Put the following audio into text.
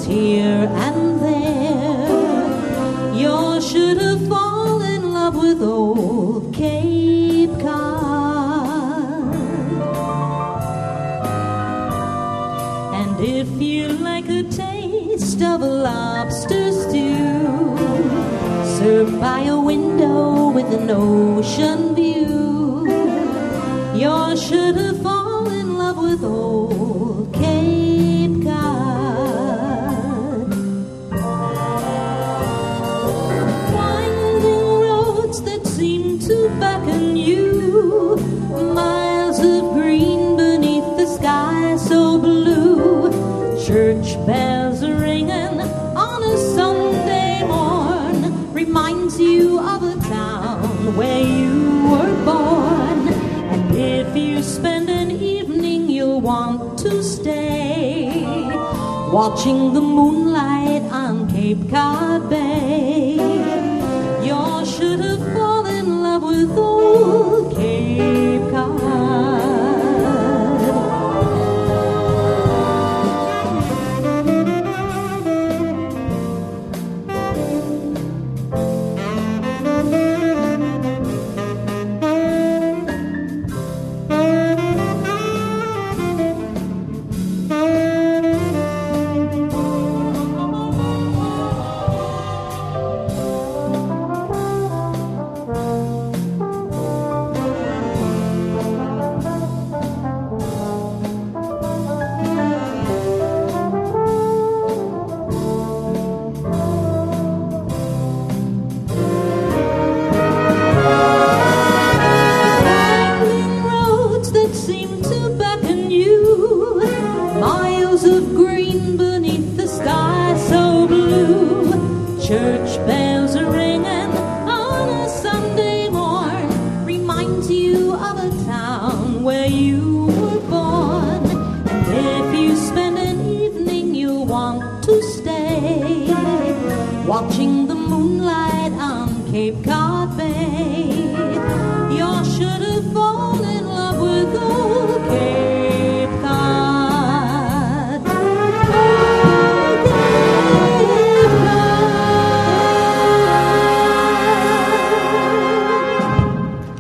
here and there. You should have fallen in love with old Cape Cod. And if you like a taste of a lobster stew, served by a window with an ocean view, you should have fallen in love with old Cape Cod. Winding roads that seem to beckon you, miles of green beneath the sky so blue, church bells ringing on a Sunday morn reminds you of a town where you were born. And if you spend an evening you'll want to stay, watching the moonlight on Cape Cod Bay. You should have fallen in love with old Cape Cod. Miles of green beneath the sky so blue, church bells are ringing on a Sunday morn reminds you of a town where you